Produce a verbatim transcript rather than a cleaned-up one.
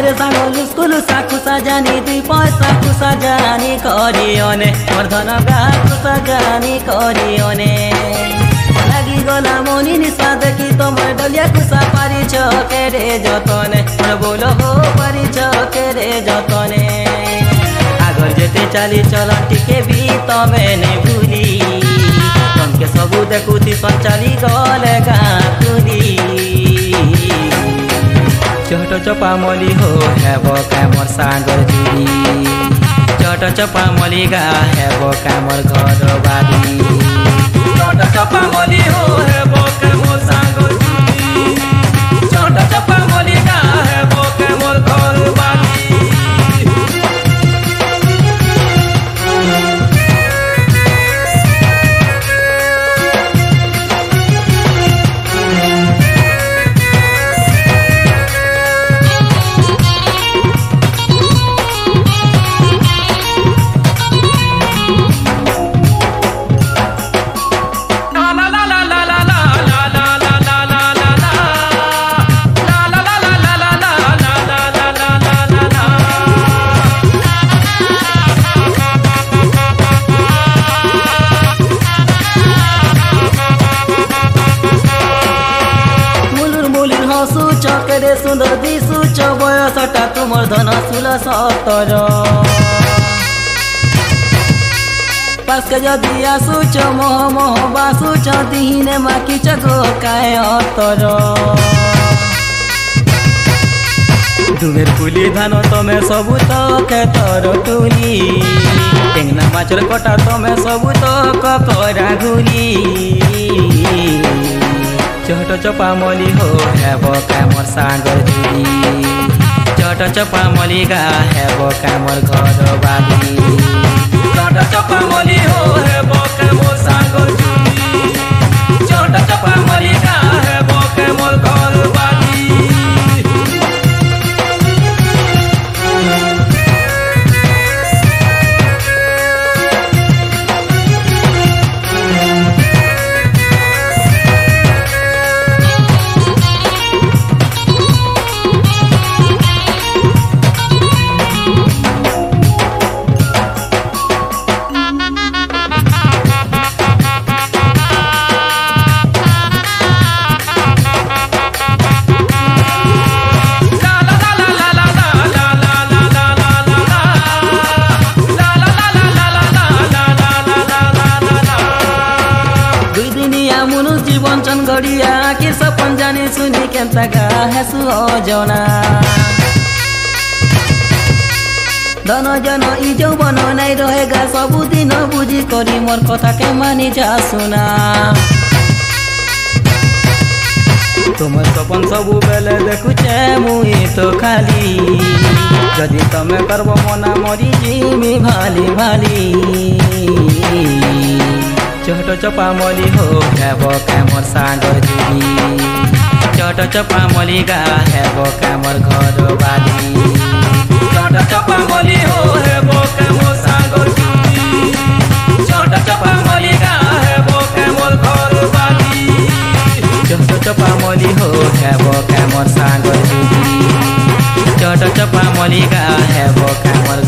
रे सांगल स्कूल साकुसा जानी दुई पैसा कुसा जानी करियोने मोर धन गा कुसा जानी करियोने लागी गला मनी निशा देखी तोमर डलिया कुसा पारी छके रे जतने मोर बोलो हो पारी छके रे जतने आगर जेते चाली चलन टिके भी तमे ने भूली तमके सबू देखुती संचाली गले गातुली चट चपा मली हो हेब कामर सांगर जुली चट चपा मली गा हेब कामर घर बादी चट चपा मली हो हेब कामर सांगर जुली चट चपा मली गा हेब कामर घर बादी चकेरे सुंदर दिशु बयसटा तुमर धन सुल सतर पासके जदि आसुच मोह मोह बासुच दिहिने माकी चगो काय अतर डुमेर पुली धान तमे सबु तो खेतर तुली टेंगना माचर कटा तमे सबु तो ककरा घुली चट चपा मली हो हेब कामर सांगर जुली चट चपा मली गा हेब कामर घर बादी चट चपा मली हो हेब कामर सांगर जुली चट चपा मली गा हेब कामर घर बादी जीवन चन गड़िया के सपन जानी सुनी केमता गा हेसु जना धन जन इ जौवन नाई रहेगा सबु दिन बुझी करी मोर कथा के मानी जा सुना तुम सपन सबु बेले देखुचे मुई तो खाली जदि तमे करबो मना मरी जिमी भाली भाली चट चपा मली हो हेब कामर सांगर जुली चट चपा मली गा हेब कामर घर बादी चट चपा मली हो हेब कामर सांगर जुली चट चपा मली गा हेब कामर घर बादी चट चपा मली हो हेब कामर सांगर जुली चट चपा मली गा हेब कामर